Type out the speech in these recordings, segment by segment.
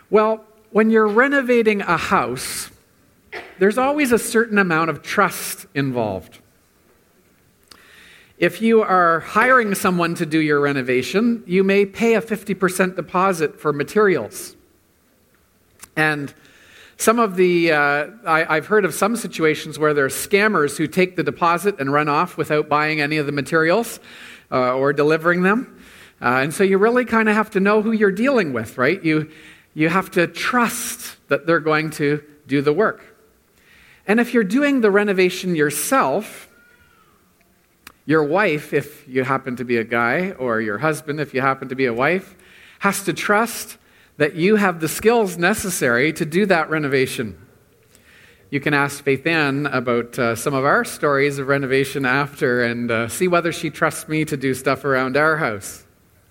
Well, when you're renovating a house, there's always a certain amount of trust involved. If you are hiring someone to do your renovation, you may pay a 50% deposit for materials. And some of the, I've heard of some situations where there are scammers who take the deposit and run off without buying any of the materials or delivering them. And so you really kind of have to know who you're dealing with, right? You have to trust that they're going to do the work. And if you're doing the renovation yourself, your wife, if you happen to be a guy, or your husband, if you happen to be a wife, has to trust that you have the skills necessary to do that renovation. You can ask Faith Ann about some of our stories of renovation after and see whether she trusts me to do stuff around our house.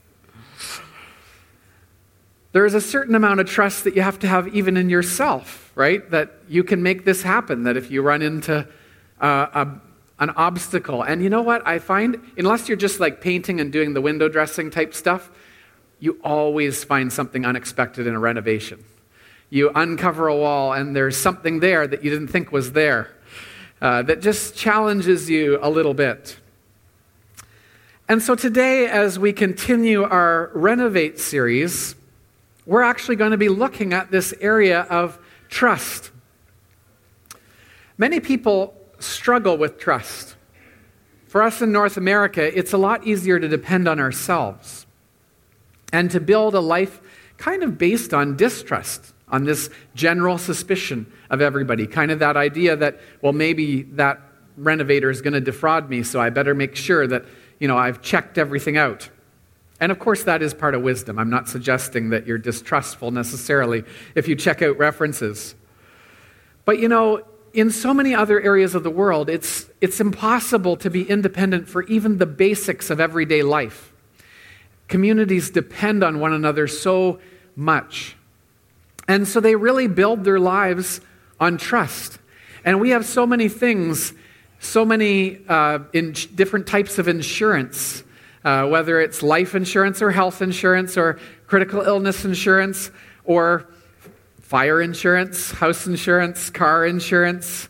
There is a certain amount of trust that you have to have even in yourself, right? That you can make this happen, that if you run into an obstacle. And you know what I find? Unless you're just like painting and doing the window dressing type stuff, you always find something unexpected in a renovation. You uncover a wall and there's something there that you didn't think was there that just challenges you a little bit. And so today, as we continue our Renovate series, we're actually going to be looking at this area of trust. Many people struggle with trust. For us in North America, it's a lot easier to depend on ourselves and to build a life kind of based on distrust, on this general suspicion of everybody, kind of that idea that, well, maybe that renovator is going to defraud me, so I better make sure that, I've checked everything out. And of course, that is part of wisdom. I'm not suggesting that you're distrustful necessarily if you check out references. But in so many other areas of the world, it's impossible to be independent for even the basics of everyday life. Communities depend on one another so much. And so they really build their lives on trust. And we have so many things, so many different types of insurance, whether it's life insurance or health insurance or critical illness insurance or fire insurance, house insurance, car insurance.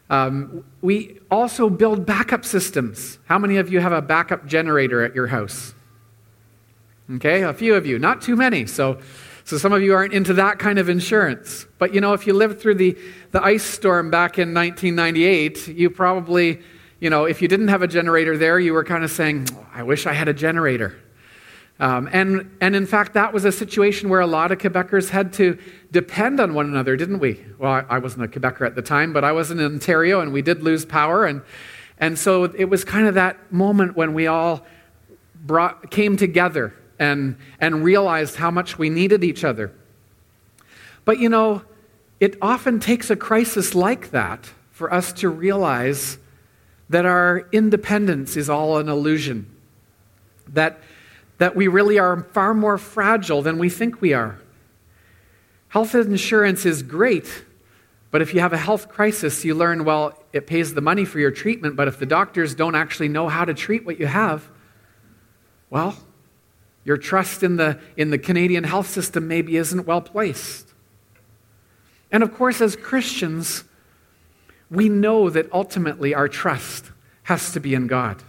We also build backup systems. How many of you have a backup generator at your house? Okay, a few of you, not too many. So some of you aren't into that kind of insurance. But if you lived through the ice storm back in 1998, you probably, if you didn't have a generator there, you were kind of saying, oh, I wish I had a generator. And in fact, that was a situation where a lot of Quebecers had to depend on one another, didn't we? Well, I wasn't a Quebecer at the time, but I was in Ontario, and we did lose power. And so it was kind of that moment when we all came together and realized how much we needed each other. But it often takes a crisis like that for us to realize that our independence is all an illusion, that we really are far more fragile than we think we are. Health insurance is great, but if you have a health crisis, you learn, well, it pays the money for your treatment, but if the doctors don't actually know how to treat what you have, well, your trust in the Canadian health system maybe isn't well placed. And of course, as Christians, we know that ultimately our trust has to be in God.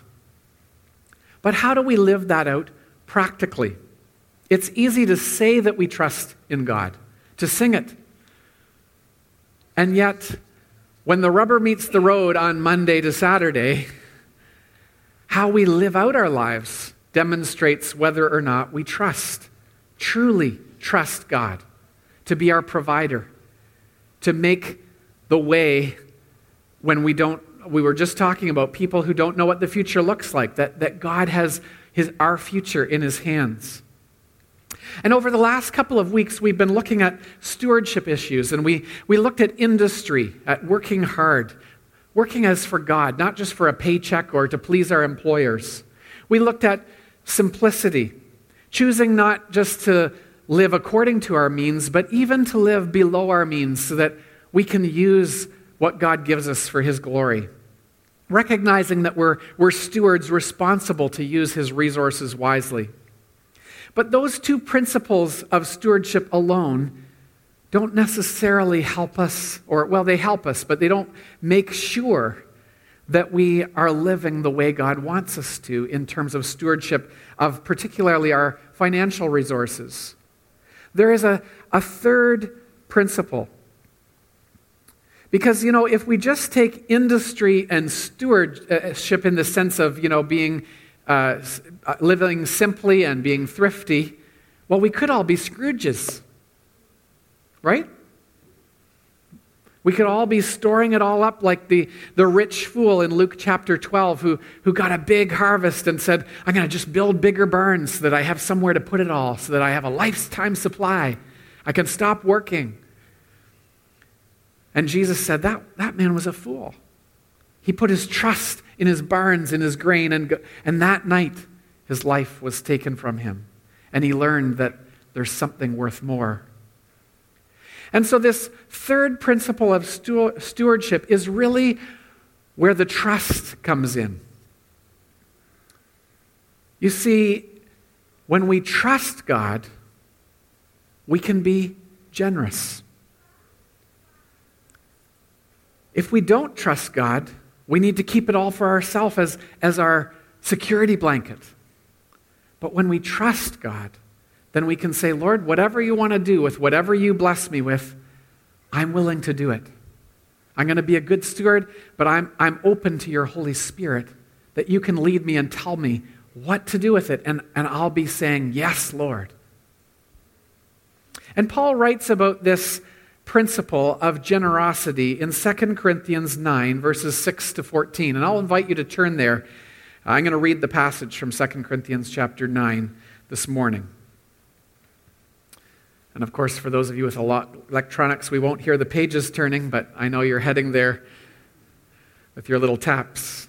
But how do we live that out practically? It's easy to say that we trust in God, to sing it. And yet, when the rubber meets the road on Monday to Saturday, how we live out our lives demonstrates whether or not we truly trust God to be our provider, to make the way when we don't. We were just talking about people who don't know what the future looks like, that God has our future in his hands. And over the last couple of weeks, we've been looking at stewardship issues, and we looked at industry, at working hard, working as for God, not just for a paycheck or to please our employers. We looked at simplicity, choosing not just to live according to our means, but even to live below our means so that we can use what God gives us for his glory. Recognizing that we're stewards responsible to use his resources wisely. But those two principles of stewardship alone don't necessarily help us, or they help us, but they don't make sure that we are living the way God wants us to in terms of stewardship of particularly our financial resources. There is a third principle. Because, if we just take industry and stewardship in the sense of, being living simply and being thrifty, we could all be Scrooges, right? We could all be storing it all up like the rich fool in Luke chapter 12 who got a big harvest and said, I'm going to just build bigger barns so that I have somewhere to put it all, so that I have a lifetime supply. I can stop working. And Jesus said that man was a fool. He put his trust in his barns, in his grain, and that night his life was taken from him. And he learned that there's something worth more. And so this third principle of stewardship is really where the trust comes in. You see, when we trust God, we can be generous. If we don't trust God, we need to keep it all for ourselves as our security blanket. But when we trust God, then we can say, Lord, whatever you want to do with whatever you bless me with, I'm willing to do it. I'm going to be a good steward, but I'm open to your Holy Spirit, that you can lead me and tell me what to do with it, and I'll be saying, yes, Lord. And Paul writes about this principle of generosity in 2 Corinthians 9, verses 6 to 14. And I'll invite you to turn there. I'm going to read the passage from 2 Corinthians chapter 9 this morning. And of course, for those of you with a lot of electronics, we won't hear the pages turning, but I know you're heading there with your little taps.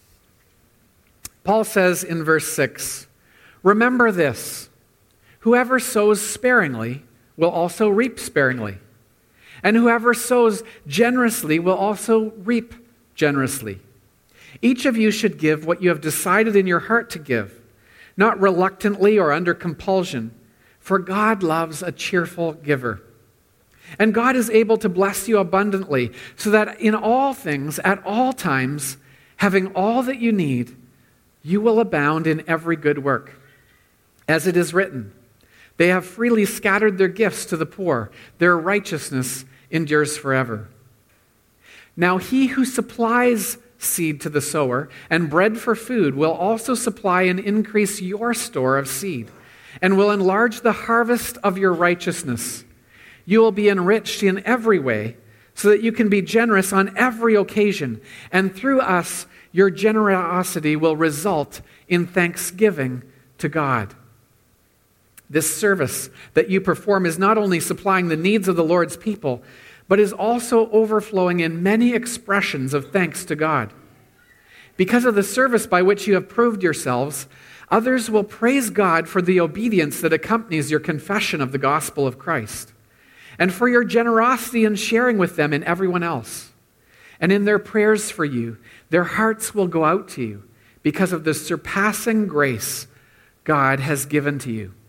Paul says in verse 6, remember this, whoever sows sparingly will also reap sparingly, and whoever sows generously will also reap generously. Each of you should give what you have decided in your heart to give, not reluctantly or under compulsion, for God loves a cheerful giver. And God is able to bless you abundantly, so that in all things, at all times, having all that you need, you will abound in every good work. As it is written, they have freely scattered their gifts to the poor. Their righteousness endures forever. Now he who supplies seed to the sower and bread for food will also supply and increase your store of seed, and will enlarge the harvest of your righteousness. You will be enriched in every way, so that you can be generous on every occasion, and through us your generosity will result in thanksgiving to God. This service that you perform is not only supplying the needs of the Lord's people, but is also overflowing in many expressions of thanks to God. Because of the service by which you have proved yourselves, others will praise God for the obedience that accompanies your confession of the gospel of Christ, and for your generosity in sharing with them and everyone else. And in their prayers for you, their hearts will go out to you because of the surpassing grace God has given to you.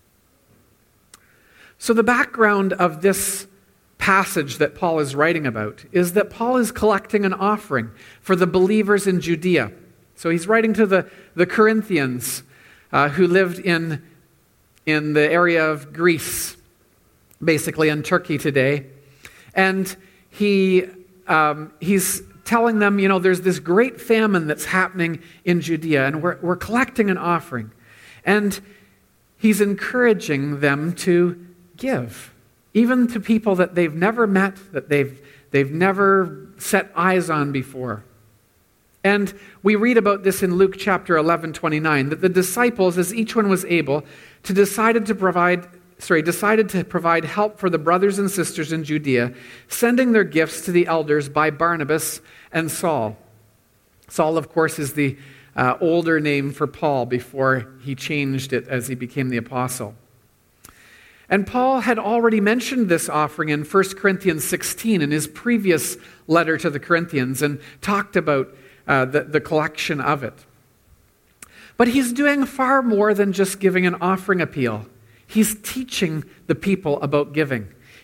So the background of this passage that Paul is writing about is that Paul is collecting an offering for the believers in Judea. So he's writing to the Corinthians who lived in the area of Greece, basically in Turkey today. And he's telling them, there's this great famine that's happening in Judea, and we're collecting an offering. And he's encouraging them to give, even to people that they've never met, that they've never set eyes on before. And we read about this in Luke chapter 11:29, that the disciples, as each one was able, decided to provide help for the brothers and sisters in Judea, sending their gifts to the elders by Barnabas and Saul. Saul, of course, is the older name for Paul before he changed it as he became the apostle. And Paul had already mentioned this offering in 1 Corinthians 16 in his previous letter to the Corinthians, and talked about the collection of it. But he's doing far more than just giving an offering appeal. He's teaching the people about giving.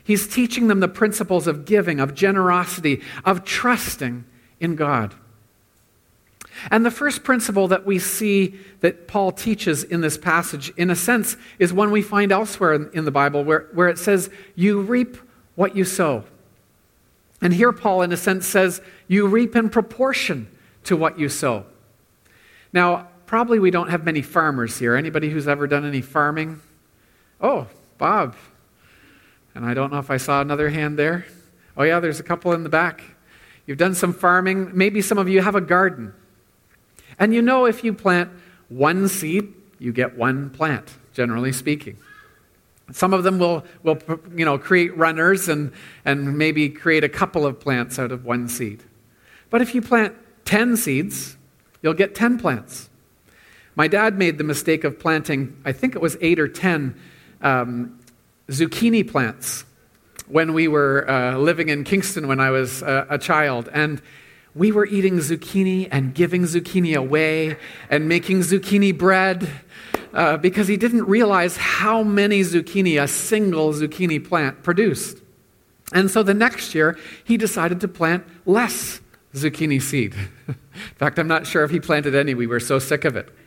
He's teaching them the principles of giving, of generosity, of trusting in God. And the first principle that we see that Paul teaches in this passage, in a sense, is one we find elsewhere in the Bible where it says, you reap what you sow. And here Paul, in a sense, says, you reap in proportion to what you sow. Now, probably we don't have many farmers here. Anybody who's ever done any farming? Oh, Bob. And I don't know if I saw another hand there. Oh yeah, there's a couple in the back. You've done some farming. Maybe some of you have a garden. And you know if you plant one seed, you get one plant, generally speaking. Some of them will create runners and maybe create a couple of plants out of one seed. But if you plant 10 seeds, you'll get 10 plants. My dad made the mistake of planting, I think it was 8 or 10 zucchini plants when we were living in Kingston when I was a child. And we were eating zucchini and giving zucchini away and making zucchini bread because he didn't realize how many zucchini a single zucchini plant produced. And so the next year, he decided to plant less zucchini seed. In fact, I'm not sure if he planted any. We were so sick of it.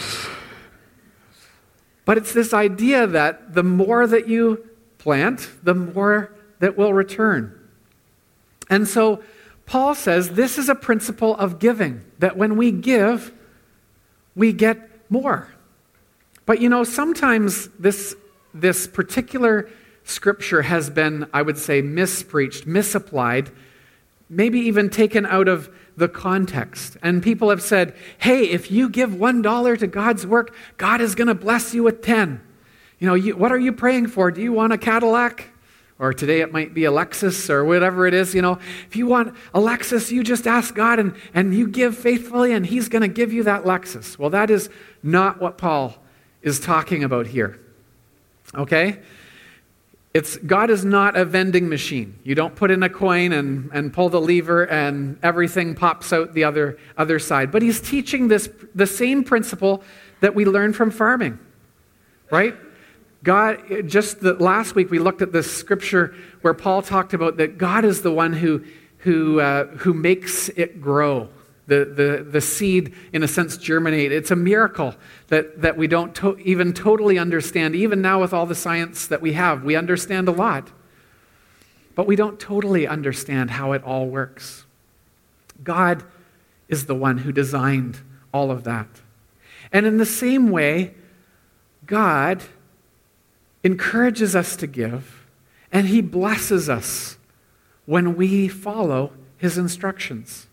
But it's this idea that the more that you plant, the more that will return. And so Paul says this is a principle of giving, that when we give, we get more. But sometimes this particular scripture has been, I would say, mispreached, misapplied, maybe even taken out of the context. And people have said, hey, if you give $1 to God's work, God is going to bless you with 10. What are you praying for? Do you want a Cadillac? Or today it might be a Lexus or whatever it is. If you want a Lexus, you just ask God and you give faithfully and he's going to give you that Lexus. Well, that is not what Paul is talking about here. Okay? God is not a vending machine. You don't put in a coin and pull the lever and everything pops out the other side. But he's teaching the same principle that we learn from farming, right? God, last week we looked at this scripture where Paul talked about that God is the one who makes it grow. The seed, in a sense, germinate. It's a miracle that we don't even totally understand. Even now with all the science that we have, we understand a lot. But we don't totally understand how it all works. God is the one who designed all of that. And in the same way, God encourages us to give, and he blesses us when we follow his instructions.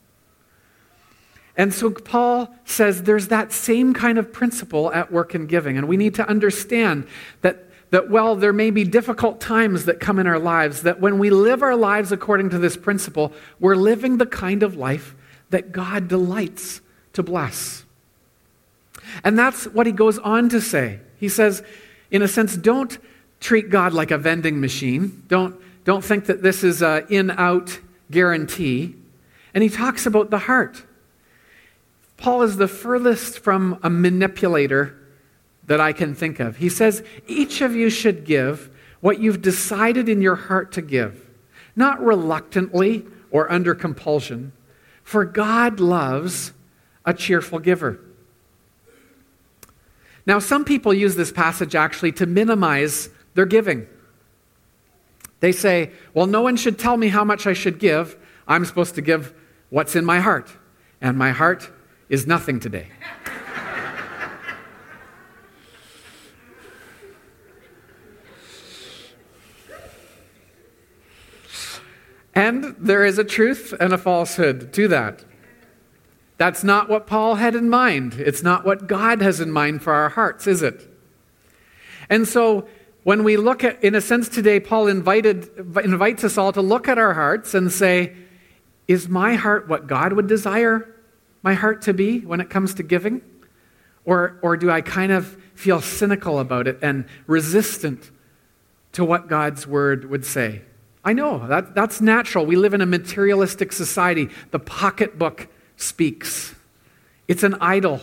And so Paul says there's that same kind of principle at work in giving. And we need to understand that while there may be difficult times that come in our lives, that when we live our lives according to this principle, we're living the kind of life that God delights to bless. And that's what he goes on to say. He says, in a sense, don't treat God like a vending machine. Don't think that this is an in-out guarantee. And he talks about the heart. Paul is the furthest from a manipulator that I can think of. He says, each of you should give what you've decided in your heart to give, not reluctantly or under compulsion, for God loves a cheerful giver. Now, some people use this passage actually to minimize their giving. They say, well, no one should tell me how much I should give. I'm supposed to give what's in my heart. And my heart is nothing today. And there is a truth and a falsehood to that. That's not what Paul had in mind. It's not what God has in mind for our hearts, is it? And so when we look at, in a sense today, Paul invites us all to look at our hearts and say, is my heart what God would desire my heart to be when it comes to giving? Or do I kind of feel cynical about it and resistant to what God's word would say? I know, that's natural. We live in a materialistic society. The pocketbook speaks. It's an idol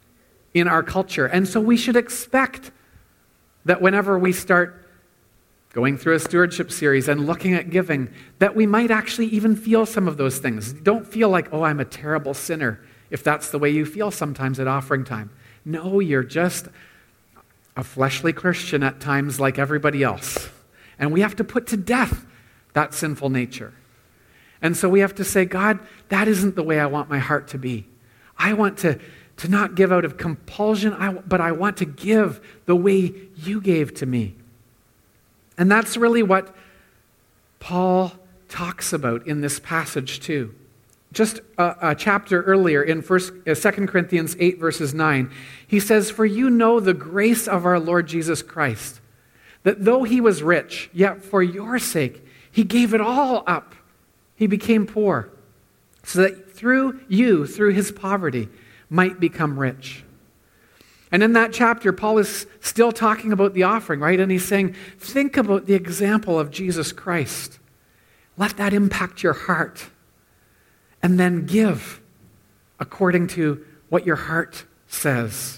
in our culture. And so we should expect that whenever we start going through a stewardship series and looking at giving, that we might actually even feel some of those things. Don't feel like, oh, I'm a terrible sinner, if that's the way you feel sometimes at offering time. No, you're just a fleshly Christian at times like everybody else. And we have to put to death that sinful nature. And so we have to say, God, that isn't the way I want my heart to be. I want to not give out of compulsion, but I want to give the way you gave to me. And that's really what Paul talks about in this passage too. Just a chapter earlier in 2 Corinthians 8 verses 9, he says, "For you know the grace of our Lord Jesus Christ, that though he was rich, yet for your sake he gave it all up. He became poor, so that through his poverty, might become rich." And in that chapter, Paul is still talking about the offering, right? And he's saying, think about the example of Jesus Christ. Let that impact your heart. And then give according to what your heart says.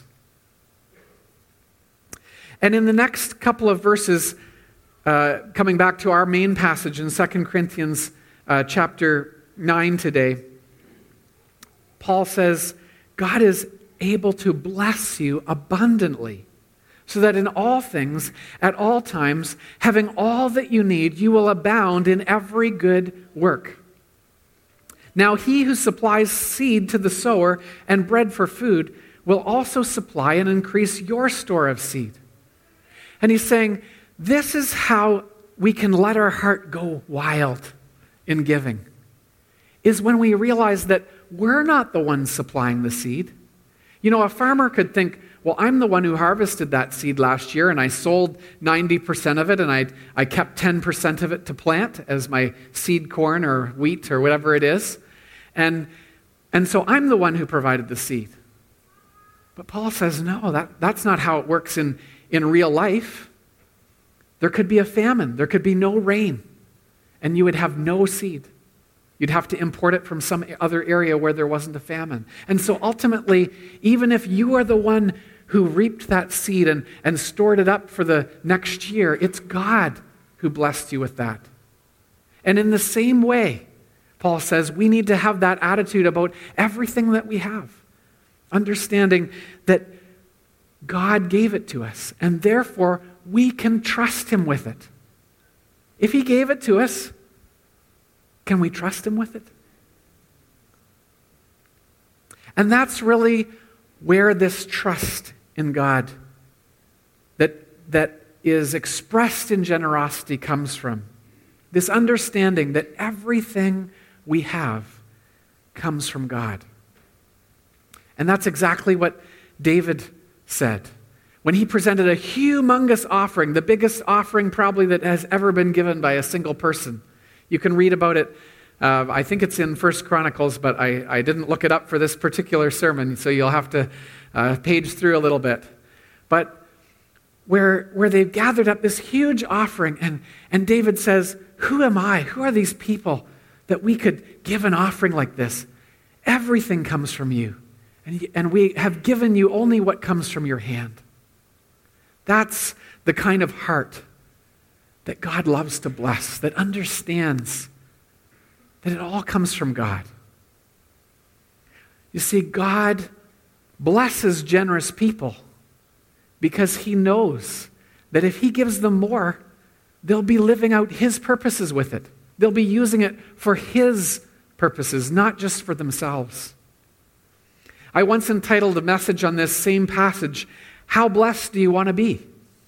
And in the next couple of verses, coming back to our main passage in 2 Corinthians chapter 9 today, Paul says, God is able to bless you abundantly, so that in all things, at all times, having all that you need, you will abound in every good work. Now he who supplies seed to the sower and bread for food will also supply and increase your store of seed. And he's saying, this is how we can let our heart go wild in giving, is when we realize that we're not the ones supplying the seed. You know, a farmer could think, well, I'm the one who harvested that seed last year, and I sold 90% of it, and I kept 10% of it to plant as my seed corn or wheat or whatever it is. And so I'm the one who provided the seed. But Paul says, no, that's not how it works in real life. There could be a famine. There could be no rain, and you would have no seed. You'd have to import it from some other area where there wasn't a famine. And so ultimately, even if you are the one who reaped that seed and stored it up for the next year, it's God who blessed you with that. And in the same way, Paul says, we need to have that attitude about everything that we have, understanding that God gave it to us, and therefore we can trust him with it. If he gave it to us, can we trust him with it? And that's really where this trust in God that is expressed in generosity comes from. This understanding that everything we have comes from God. And that's exactly what David said when he presented a humongous offering, the biggest offering probably that has ever been given by a single person. You can read about it. I think it's in 1 Chronicles, but I didn't look it up for this particular sermon, so you'll have to page through a little bit. But where they've gathered up this huge offering, and David says, who am I? Who are these people that we could give an offering like this? Everything comes from you, and we have given you only what comes from your hand. That's the kind of heart that God loves to bless, that understands that it all comes from God. You see, God blesses generous people because he knows that if he gives them more, they'll be living out his purposes with it. They'll be using it for his purposes, not just for themselves. I once entitled a message on this same passage, "How blessed do you want to be?"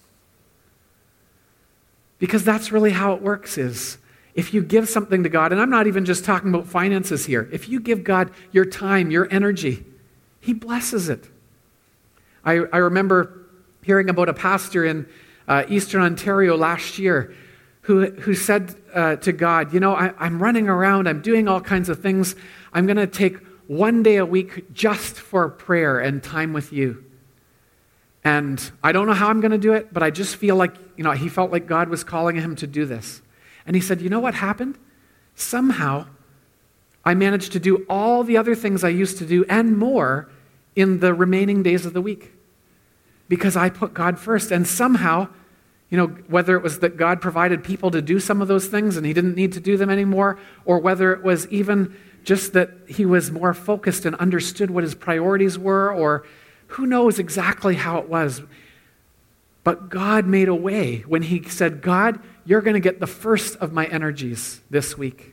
Because that's really how it works is, if you give something to God, and I'm not even just talking about finances here, if you give God your time, your energy, he blesses it. I remember hearing about a pastor in Eastern Ontario last year who said to God, you know, I'm running around, I'm doing all kinds of things, I'm going to take one day a week just for prayer and time with you. And I don't know how I'm going to do it, but I just feel like, he felt like God was calling him to do this. And he said, you know what happened? Somehow, I managed to do all the other things I used to do and more in the remaining days of the week. Because I put God first. And somehow, Whether it was that God provided people to do some of those things and he didn't need to do them anymore, or whether it was even just that he was more focused and understood what his priorities were, or who knows exactly how it was. But God made a way when he said, God, you're going to get the first of my energies this week.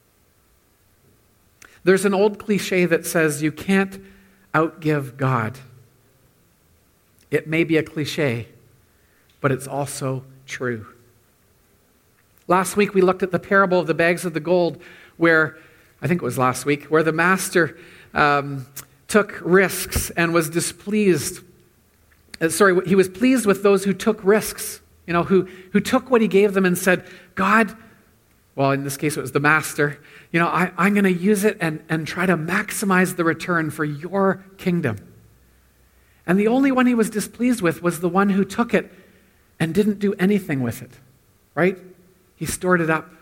There's an old cliche that says you can't outgive God. It may be a cliche, but it's also true. Last week we looked at the parable of the bags of the gold where, I think it was last week, where the master took risks and was displeased. He was pleased with those who took risks, who took what he gave them and said, God, well, in this case it was the master, I'm going to use it and try to maximize the return for your kingdom. And the only one he was displeased with was the one who took it and didn't do anything with it, right? He stored it up.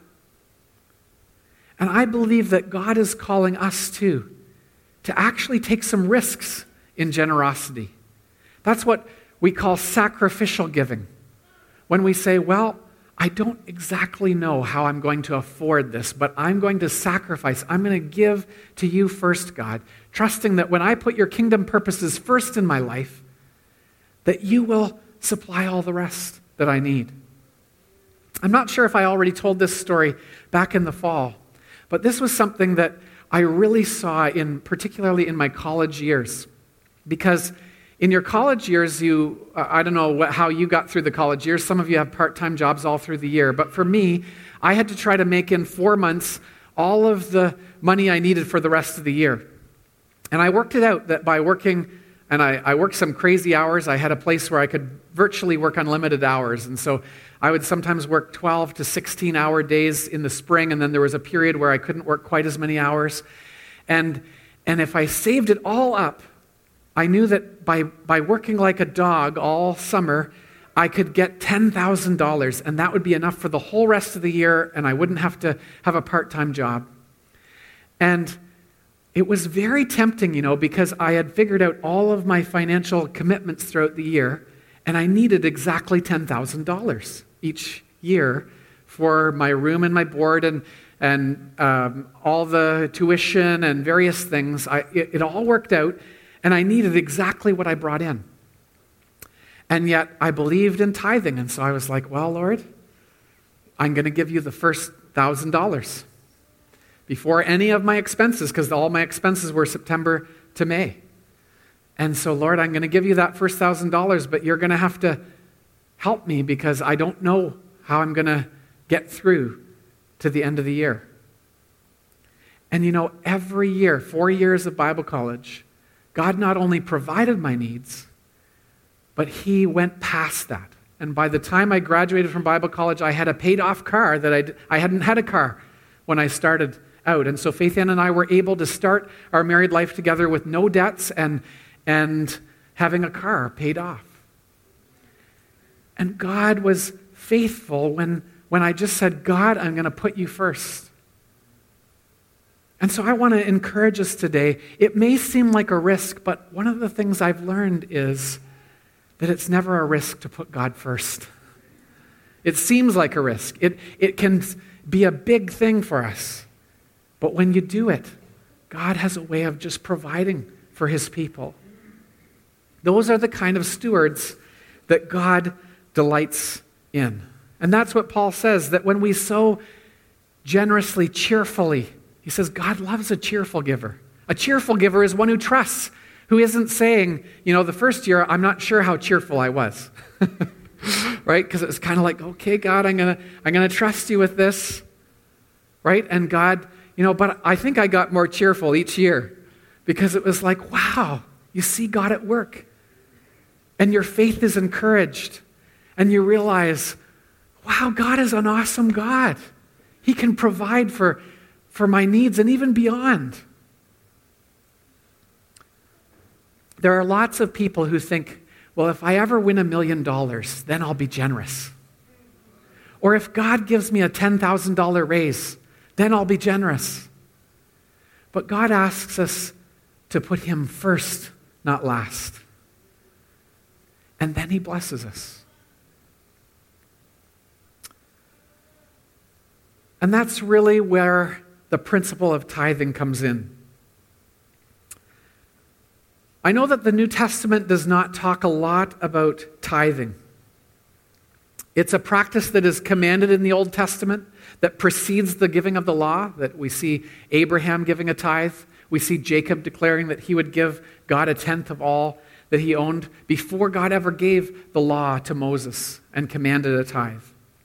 And I believe that God is calling us too to actually take some risks in generosity. That's what we call sacrificial giving. When we say, well, I don't exactly know how I'm going to afford this, but I'm going to sacrifice. I'm going to give to you first, God, trusting that when I put your kingdom purposes first in my life, that you will supply all the rest that I need. I'm not sure if I already told this story back in the fall, but this was something that I really saw particularly in my college years. Because in your college years, I don't know how you got through the college years. Some of you have part-time jobs all through the year. But for me, I had to try to make in 4 months all of the money I needed for the rest of the year. And I worked it out that by working, and I worked some crazy hours. I had a place where I could virtually work unlimited hours. And so I would sometimes work 12 to 16-hour days in the spring, and then there was a period where I couldn't work quite as many hours. And if I saved it all up, I knew that by working like a dog all summer, I could get $10,000, and that would be enough for the whole rest of the year, and I wouldn't have to have a part-time job. And it was very tempting, because I had figured out all of my financial commitments throughout the year, and I needed exactly $10,000 each year for my room and my board and all the tuition and various things. It all worked out, and I needed exactly what I brought in. And yet I believed in tithing, and so I was like, well, Lord, I'm going to give you the first $1,000 before any of my expenses, because all my expenses were September to May. And so, Lord, I'm going to give you that first $1,000, but you're going to have to help me because I don't know how I'm going to get through to the end of the year. And every year, 4 years of Bible college, God not only provided my needs, but he went past that. And by the time I graduated from Bible college, I had a paid-off car that I hadn't had a car when I started out. And so Faith Ann and I were able to start our married life together with no debts and having a car paid off. And God was faithful when I just said, God, I'm going to put you first. And so I want to encourage us today. It may seem like a risk, but one of the things I've learned is that it's never a risk to put God first. It seems like a risk. It can be a big thing for us. But when you do it, God has a way of just providing for his people. Those are the kind of stewards that God delights in. And that's what Paul says, that when we sow generously, cheerfully, he says God loves a cheerful giver. A cheerful giver is one who trusts, who isn't saying, the first year, I'm not sure how cheerful I was. Right? Because it was kind of like, okay, God, I'm gonna trust you with this. Right? And God, but I think I got more cheerful each year because it was like, wow, you see God at work. And your faith is encouraged. And you realize, wow, God is an awesome God. He can provide for my needs and even beyond. There are lots of people who think, well, if I ever win $1 million, then I'll be generous. Or if God gives me a $10,000 raise, then I'll be generous. But God asks us to put him first, not last. And then he blesses us. And that's really where the principle of tithing comes in. I know that the New Testament does not talk a lot about tithing. It's a practice that is commanded in the Old Testament that precedes the giving of the law, that we see Abraham giving a tithe. We see Jacob declaring that he would give God a tenth of all that he owned before God ever gave the law to Moses and commanded a tithe.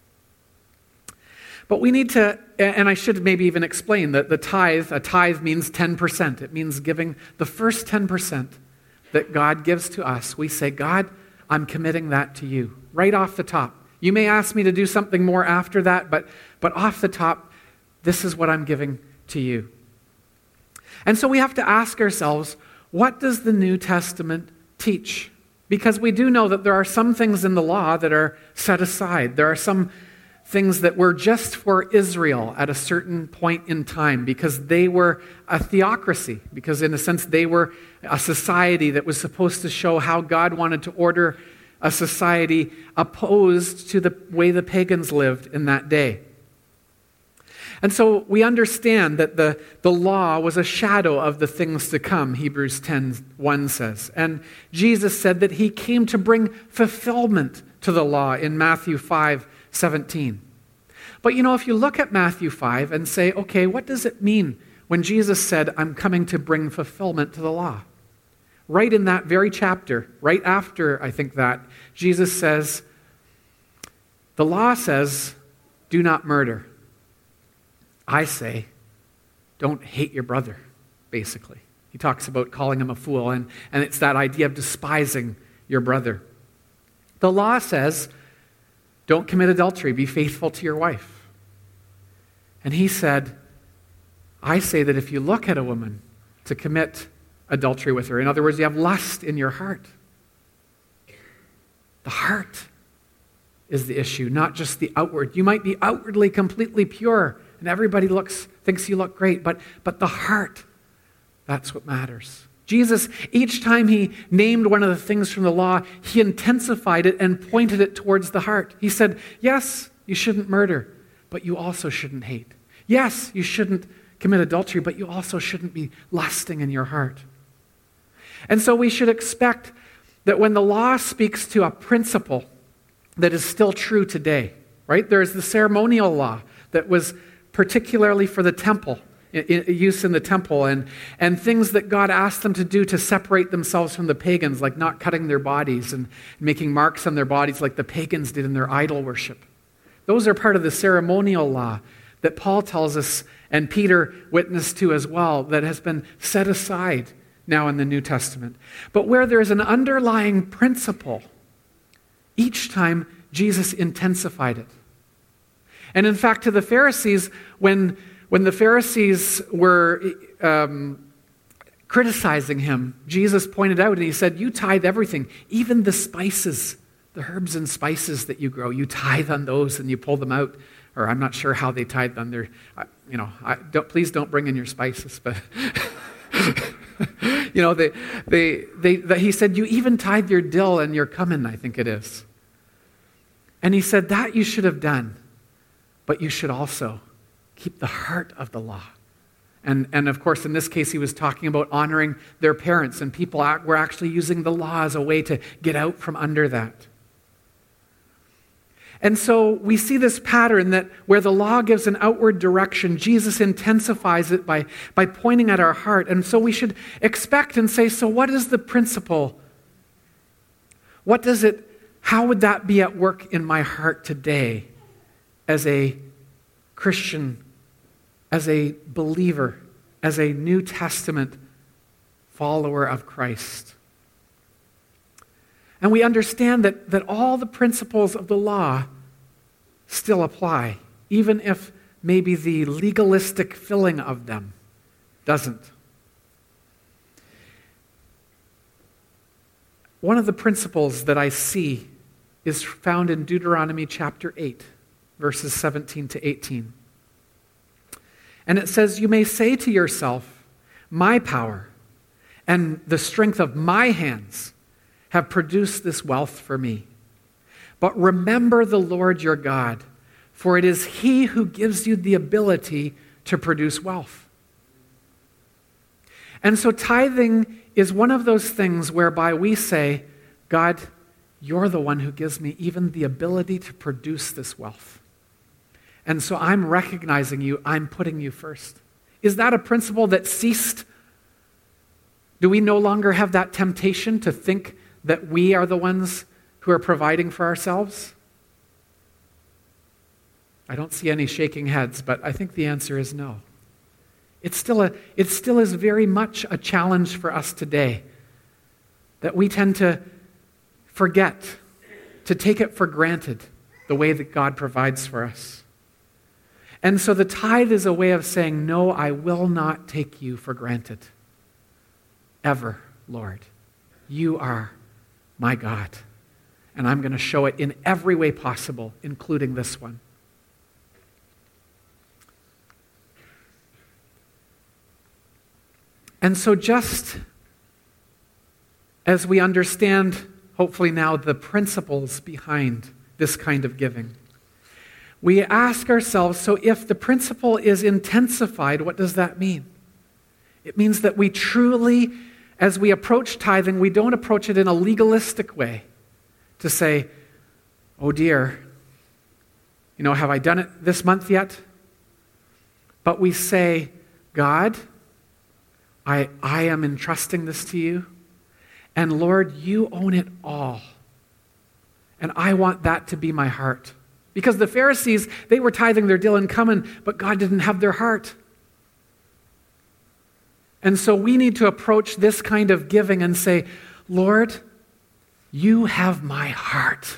But we need to, and I should maybe even explain that a tithe means 10%. It means giving the first 10% that God gives to us. We say, God, I'm committing that to you, right off the top. You may ask me to do something more after that, but off the top, this is what I'm giving to you. And so we have to ask ourselves, what does the New Testament teach? Because we do know that there are some things in the law that are set aside. There are some things that were just for Israel at a certain point in time because they were a theocracy, because in a sense they were a society that was supposed to show how God wanted to order a society opposed to the way the pagans lived in that day. And so we understand that the law was a shadow of the things to come, Hebrews 10:1 says. And Jesus said that he came to bring fulfillment to the law in Matthew 5:17. But if you look at Matthew 5 and say, okay, what does it mean when Jesus said, I'm coming to bring fulfillment to the law? Right in that very chapter, right after, I think that, Jesus says, the law says, do not murder. I say, don't hate your brother, basically. He talks about calling him a fool, and it's that idea of despising your brother. The law says, don't commit adultery, be faithful to your wife. And he said, I say that if you look at a woman to commit adultery with her, in other words, you have lust in your heart. The heart is the issue, not just the outward. You might be outwardly completely pure, and everybody thinks you look great, but the heart, that's what matters. Jesus, each time he named one of the things from the law, he intensified it and pointed it towards the heart. He said, yes, you shouldn't murder, but you also shouldn't hate. Yes, you shouldn't commit adultery, but you also shouldn't be lusting in your heart. And so we should expect that when the law speaks to a principle that is still true today, right? There is the ceremonial law that was particularly for the temple, use in the temple, and things that God asked them to do to separate themselves from the pagans, like not cutting their bodies and making marks on their bodies like the pagans did in their idol worship. Those are part of the ceremonial law that Paul tells us, and Peter witnessed to as well, that has been set aside now in the New Testament. But where there is an underlying principle, each time Jesus intensified it. And in fact, to the Pharisees, when the Pharisees were criticizing him, Jesus pointed out and he said, you tithe everything, even the spices, the herbs and spices that you grow. You tithe on those and you pull them out. Or I'm not sure how they tithe on their, please don't bring in your spices, but he said, you even tithe your dill and your cumin, I think it is. And he said, that you should have done, but you should also keep the heart of the law. And of course, in this case, he was talking about honoring their parents, and people were actually using the law as a way to get out from under that. And so we see this pattern that where the law gives an outward direction, Jesus intensifies it by pointing at our heart. And so we should expect and say, so what is the principle? How would that be at work in my heart today as a Christian, as a believer, as a New Testament follower of Christ? And we understand that all the principles of the law still apply, even if maybe the legalistic filling of them doesn't. One of the principles that I see is found in Deuteronomy chapter 8, verses 17 to 18. And it says, you may say to yourself, my power and the strength of my hands have produced this wealth for me. But remember the Lord your God, for it is He who gives you the ability to produce wealth. And so tithing is one of those things whereby we say, God, you're the one who gives me even the ability to produce this wealth. And so I'm recognizing you, I'm putting you first. Is that a principle that ceased? Do we no longer have that temptation to think that we are the ones who are providing for ourselves? I don't see any shaking heads, but I think the answer is no. It still is very much a challenge for us today that we tend to forget, to take it for granted, the way that God provides for us. And so the tithe is a way of saying, no, I will not take you for granted. Ever, Lord. You are my God. And I'm going to show it in every way possible, including this one. And so just as we understand, hopefully now, the principles behind this kind of giving, we ask ourselves, so if the principle is intensified, what does that mean? It means that we truly, as we approach tithing, we don't approach it in a legalistic way to say, oh dear, have I done it this month yet? But we say, God, I am entrusting this to you, and Lord, you own it all. And I want that to be my heart. Because the Pharisees, they were tithing their dill and cumin, but God didn't have their heart. And so we need to approach this kind of giving and say, Lord, you have my heart.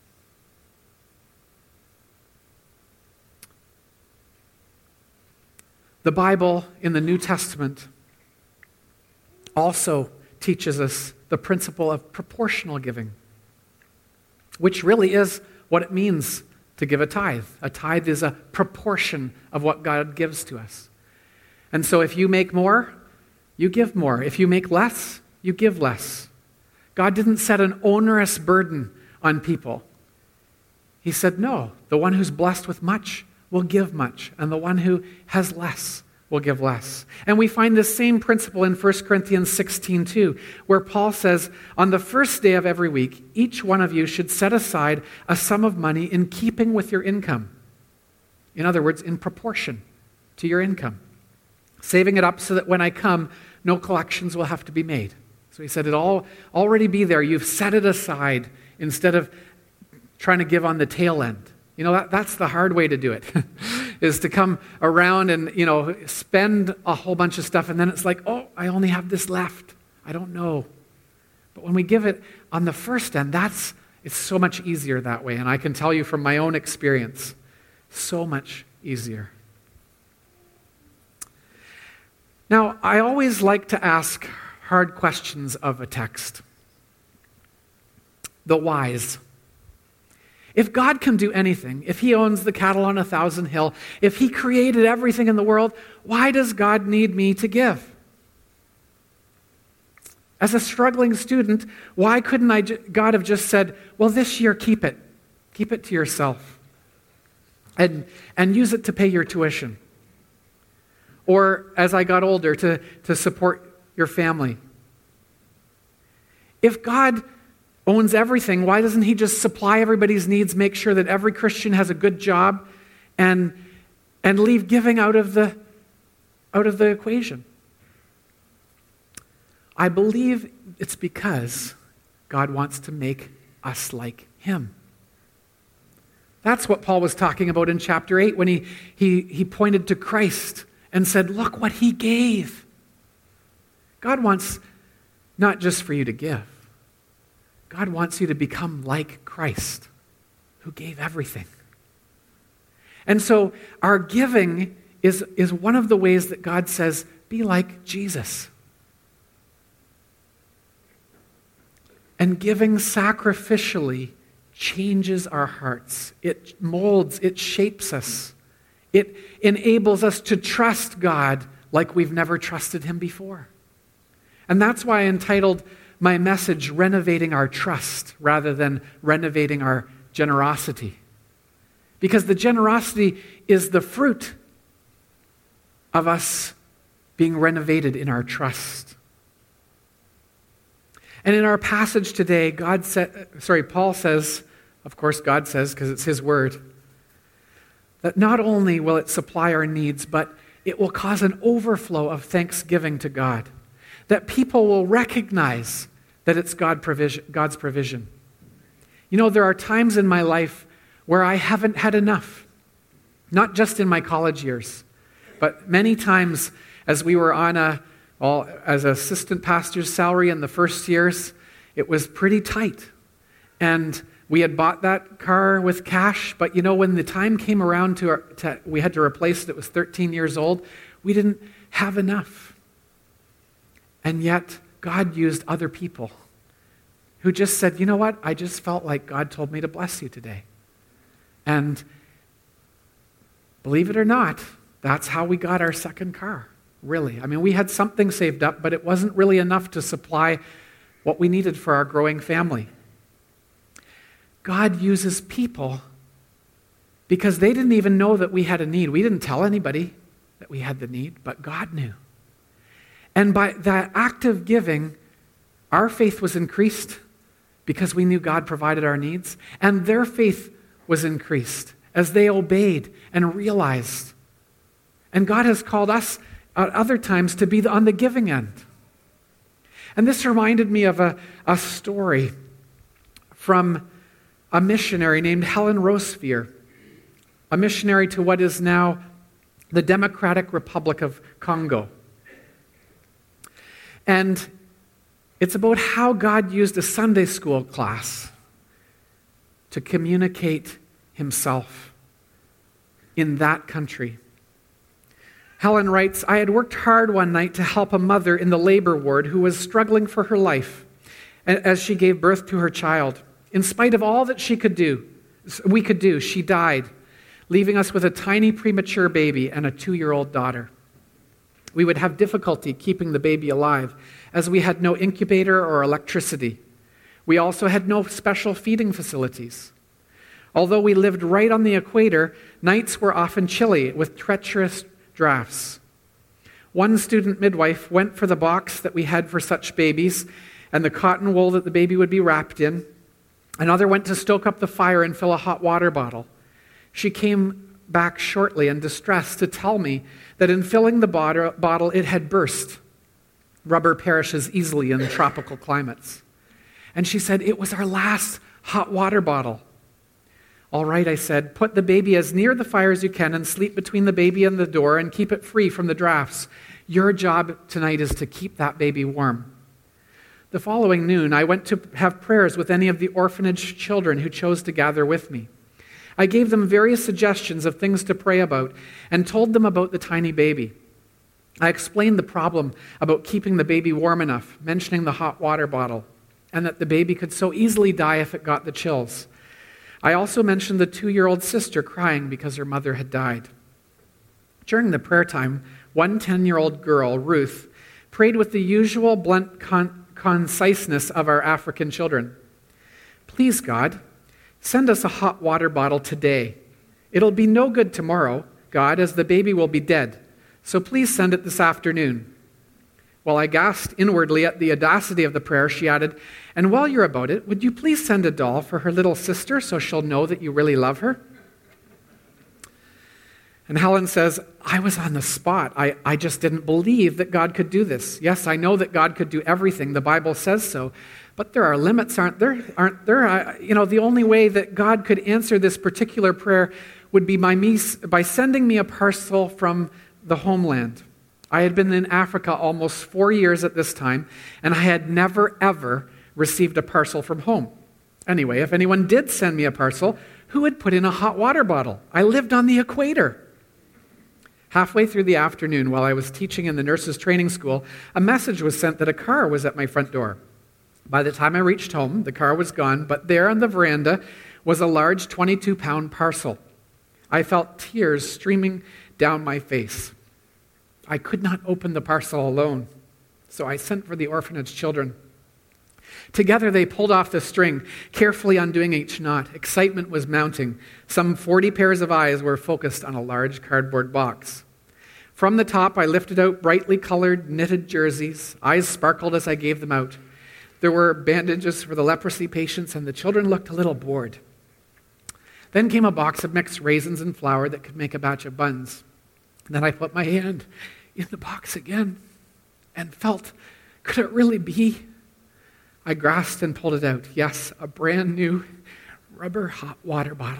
The Bible in the New Testament also teaches us the principle of proportional giving, which really is what it means to give a tithe. A tithe is a proportion of what God gives to us. And so if you make more, you give more. If you make less, you give less. God didn't set an onerous burden on people. He said, no, the one who's blessed with much will give much, and the one who has less will give less. And we find this same principle in 1 Corinthians 16:2, where Paul says, on the first day of every week, each one of you should set aside a sum of money in keeping with your income. In other words, in proportion to your income. Saving it up so that when I come, no collections will have to be made. So he said, it'll already be there. You've set it aside instead of trying to give on the tail end. That's the hard way to do it, is to come around and, spend a whole bunch of stuff, and then it's like, oh, I only have this left. I don't know. But when we give it on the first end, it's so much easier that way. And I can tell you from my own experience, so much easier. Now, I always like to ask hard questions of a text. The whys. If God can do anything, if he owns the cattle on 1,000 hill, if he created everything in the world, why does God need me to give? As a struggling student, why couldn't God have just said, well, this year keep it. Keep it to yourself. And use it to pay your tuition. Or as I got older, to support your family. If God owns everything, why doesn't he just supply everybody's needs, make sure that every Christian has a good job, and leave giving out of the equation? I believe it's because God wants to make us like him. That's what Paul was talking about in chapter 8 when he pointed to Christ and said, look what he gave. God wants not just for you to give. God wants you to become like Christ, who gave everything. And so our giving is one of the ways that God says, be like Jesus. And giving sacrificially changes our hearts. It molds, it shapes us. It enables us to trust God like we've never trusted him before. And that's why I entitled my message, Renovating Our Trust, rather than renovating our generosity. because the generosity is the fruit of us being renovated in our trust. And in our passage today, Paul says, of course God says, because it's his word, that not only will it supply our needs, but it will cause an overflow of thanksgiving to God. That people will recognize that it's God's provision. You know, there are times in my life where I haven't had enough. Not just in my college years, but many times as we were on as assistant pastor's salary in the first years, it was pretty tight. And we had bought that car with cash, but you know, when the time came around we had to replace it, it was 13 years old, we didn't have enough. And yet, God used other people who just said, you know what, I just felt like God told me to bless you today. And believe it or not, that's how we got our second car, really. I mean, we had something saved up, but it wasn't really enough to supply what we needed for our growing family. God uses people because they didn't even know that we had a need. We didn't tell anybody that we had the need, but God knew. And by that act of giving, our faith was increased because we knew God provided our needs, and their faith was increased as they obeyed and realized. And God has called us at other times to be on the giving end. And this reminded me of a story from a missionary named Helen Roseveare, a missionary to what is now the Democratic Republic of Congo. And it's about how God used a Sunday school class to communicate himself in that country. Helen writes, I had worked hard one night to help a mother in the labor ward who was struggling for her life as she gave birth to her child. In spite of all that we could do, she died, leaving us with a tiny premature baby and a 2-year-old daughter. We would have difficulty keeping the baby alive, as we had no incubator or electricity. We also had no special feeding facilities. Although we lived right on the equator, nights were often chilly with treacherous drafts. One student midwife went for the box that we had for such babies and the cotton wool that the baby would be wrapped in. Another went to stoke up the fire and fill a hot water bottle. She came back shortly and distressed to tell me that in filling the bottle, it had burst. Rubber perishes easily in tropical climates. And she said, it was our last hot water bottle. All right, I said, put the baby as near the fire as you can and sleep between the baby and the door and keep it free from the drafts. Your job tonight is to keep that baby warm. The following noon, I went to have prayers with any of the orphanage children who chose to gather with me. I gave them various suggestions of things to pray about and told them about the tiny baby. I explained the problem about keeping the baby warm enough, mentioning the hot water bottle, and that the baby could so easily die if it got the chills. I also mentioned the 2-year-old sister crying because her mother had died. During the prayer time, one 10-year-old girl, Ruth, prayed with the usual blunt conciseness of our African children. Please, God, send us a hot water bottle today. It'll be no good tomorrow, God, as the baby will be dead. So please send it this afternoon. While I gasped inwardly at the audacity of the prayer, she added, and while you're about it, would you please send a doll for her little sister so she'll know that you really love her? And Helen says, I was on the spot. I just didn't believe that God could do this. Yes, I know that God could do everything. The Bible says so. But there are limits, aren't there? The only way that God could answer this particular prayer would be by sending me a parcel from the homeland. I had been in Africa almost 4 years at this time, and I had never, ever received a parcel from home. Anyway, if anyone did send me a parcel, who would put in a hot water bottle? I lived on the equator. Halfway through the afternoon, while I was teaching in the nurses' training school, a message was sent that a car was at my front door. By the time I reached home, the car was gone, but there on the veranda was a large 22-pound parcel. I felt tears streaming down my face. I could not open the parcel alone, so I sent for the orphanage children. Together they pulled off the string, carefully undoing each knot. Excitement was mounting. Some 40 pairs of eyes were focused on a large cardboard box. From the top, I lifted out brightly colored knitted jerseys. Eyes sparkled as I gave them out. There were bandages for the leprosy patients, and the children looked a little bored. Then came a box of mixed raisins and flour that could make a batch of buns. And then I put my hand in the box again and felt, could it really be? I grasped and pulled it out. Yes, a brand new rubber hot water bottle.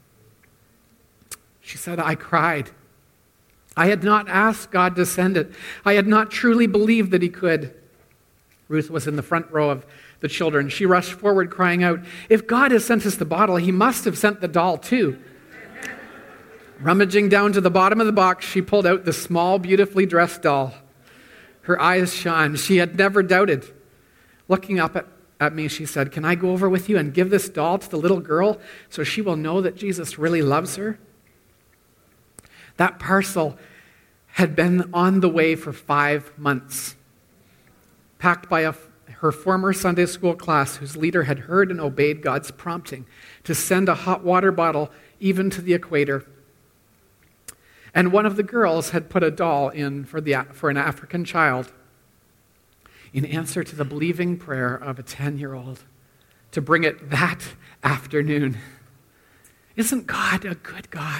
She said, I cried. I had not asked God to send it. I had not truly believed that he could. Ruth was in the front row of the children. She rushed forward crying out, if God has sent us the bottle, he must have sent the doll too. Rummaging down to the bottom of the box, she pulled out the small, beautifully dressed doll. Her eyes shone. She had never doubted. Looking up at me, she said, can I go over with you and give this doll to the little girl so she will know that Jesus really loves her? That parcel had been on the way for 5 months, packed by her former Sunday school class whose leader had heard and obeyed God's prompting to send a hot water bottle even to the equator. And one of the girls had put a doll in for an African child in answer to the believing prayer of a 10-year-old to bring it that afternoon. Isn't God a good God?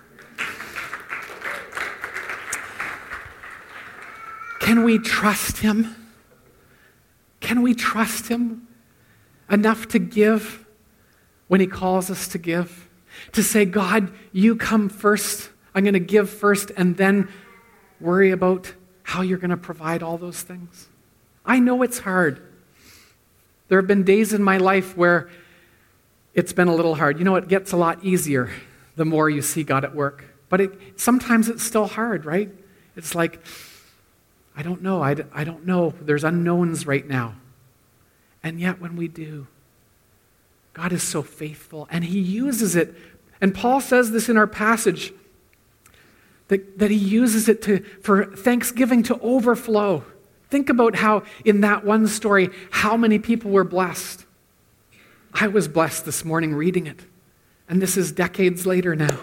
Can we trust him? Can we trust him enough to give when he calls us to give? To say, God, you come first. I'm going to give first and then worry about how you're going to provide all those things. I know it's hard. There have been days in my life where it's been a little hard. You know, it gets a lot easier the more you see God at work. But sometimes it's still hard, right? It's like, I don't know. I don't know. There's unknowns right now. And yet when we do, God is so faithful and he uses it. And Paul says this in our passage, that he uses it for thanksgiving to overflow. Think about how in that one story, how many people were blessed. I was blessed this morning reading it. And this is decades later now.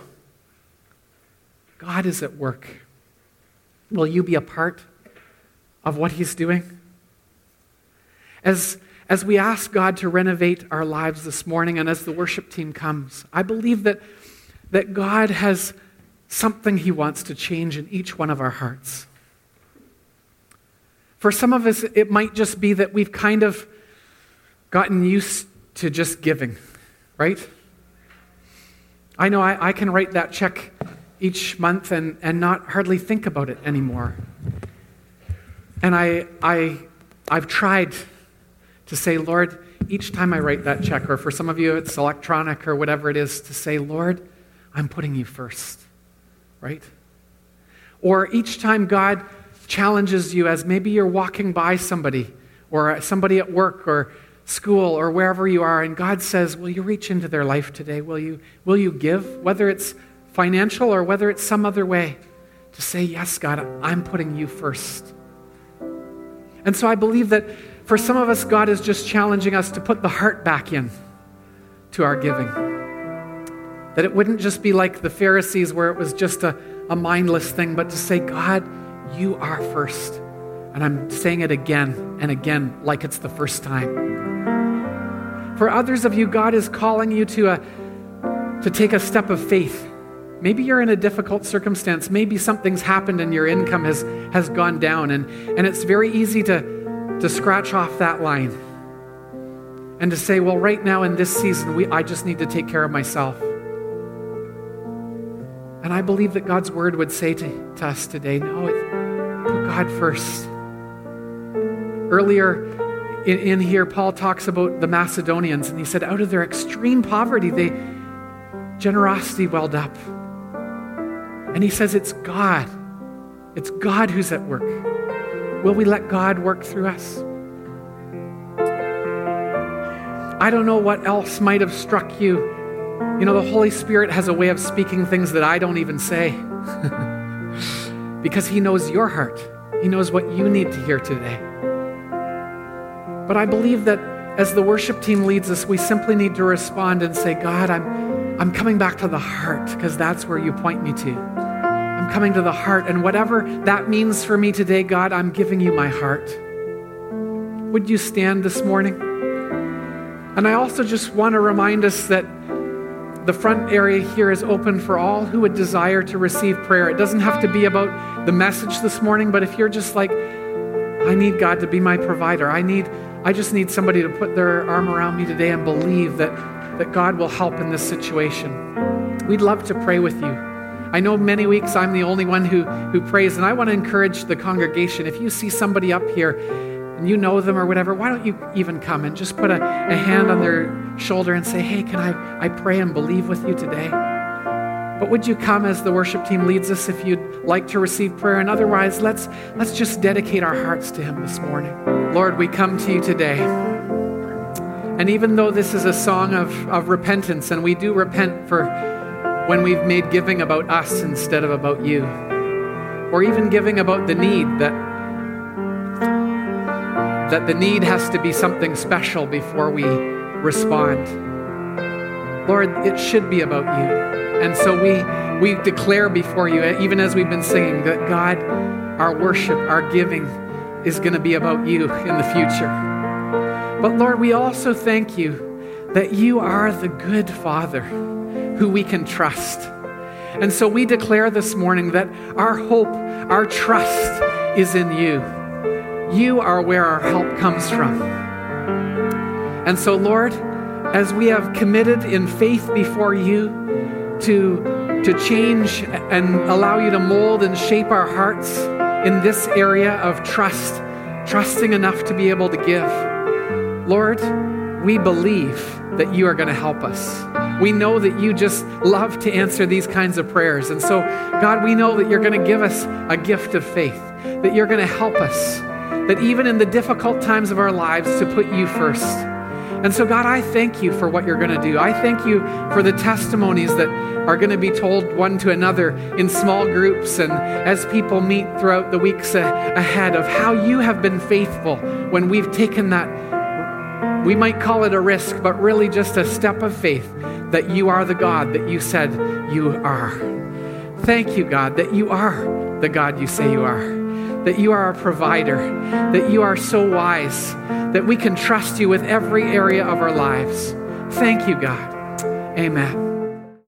God is at work. Will you be a part of what he's doing? As we ask God to renovate our lives this morning and as the worship team comes, I believe that God has something he wants to change in each one of our hearts. For some of us, it might just be that we've kind of gotten used to just giving, right? I know I can write that check each month and not hardly think about it anymore. And I've tried to say, Lord, each time I write that check, or for some of you it's electronic or whatever it is, to say, Lord, I'm putting you first, right? Or each time God challenges you as maybe you're walking by somebody or somebody at work or school or wherever you are, and God says, will you reach into their life today? Will you give, whether it's financial or whether it's some other way, to say, yes, God, I'm putting you first. And so I believe that for some of us, God is just challenging us to put the heart back in to our giving. That it wouldn't just be like the Pharisees where it was just a mindless thing, but to say, God, you are first. And I'm saying it again and again like it's the first time. For others of you, God is calling you to take a step of faith. Maybe you're in a difficult circumstance. Maybe something's happened and your income has gone down. And it's very easy to scratch off that line and to say, well, right now in this season, I just need to take care of myself. And I believe that God's word would say to us today, no, put God first. Earlier in here, Paul talks about the Macedonians, and he said, out of their extreme poverty, generosity welled up. And he says, it's God. It's God who's at work. Will we let God work through us? I don't know what else might have struck you. You know, the Holy Spirit has a way of speaking things that I don't even say. Because he knows your heart. He knows what you need to hear today. But I believe that as the worship team leads us, we simply need to respond and say, God, I'm coming back to the heart, because that's where you point me to. I'm coming to the heart, and whatever that means for me today, God, I'm giving you my heart. Would you stand this morning? And I also just want to remind us that the front area here is open for all who would desire to receive prayer. It doesn't have to be about the message this morning, but if you're just like, I need God to be my provider. I just need somebody to put their arm around me today and believe that God will help in this situation. We'd love to pray with you. I know many weeks I'm the only one who prays, and I want to encourage the congregation. If you see somebody up here and you know them or whatever, why don't you even come and just put a hand on their shoulder and say, hey, can I pray and believe with you today? But would you come as the worship team leads us if you'd like to receive prayer? And otherwise, let's just dedicate our hearts to him this morning. Lord, we come to you today. And even though this is a song of repentance, and we do repent for when we've made giving about us instead of about you, or even giving about the need, that the need has to be something special before we respond. Lord, it should be about you. And so we declare before you, even as we've been singing, that God, our worship, our giving is going to be about you in the future. But Lord, we also thank you that you are the good Father who we can trust. And so we declare this morning that our hope, our trust is in you. You are where our help comes from. And so, Lord, as we have committed in faith before you to change and allow you to mold and shape our hearts in this area of trusting enough to be able to give, Lord, we believe that you are going to help us. We know that you just love to answer these kinds of prayers. And so, God, we know that you're going to give us a gift of faith, that you're going to help us, that even in the difficult times of our lives, to put you first. And so, God, I thank you for what you're going to do. I thank you for the testimonies that are going to be told one to another in small groups and as people meet throughout the weeks ahead, of how you have been faithful when we've taken that, we might call it a risk, but really just a step of faith, that you are the God that you said you are. Thank you, God, that you are the God you say you are, that you are a provider, that you are so wise, that we can trust you with every area of our lives. Thank you, God. Amen.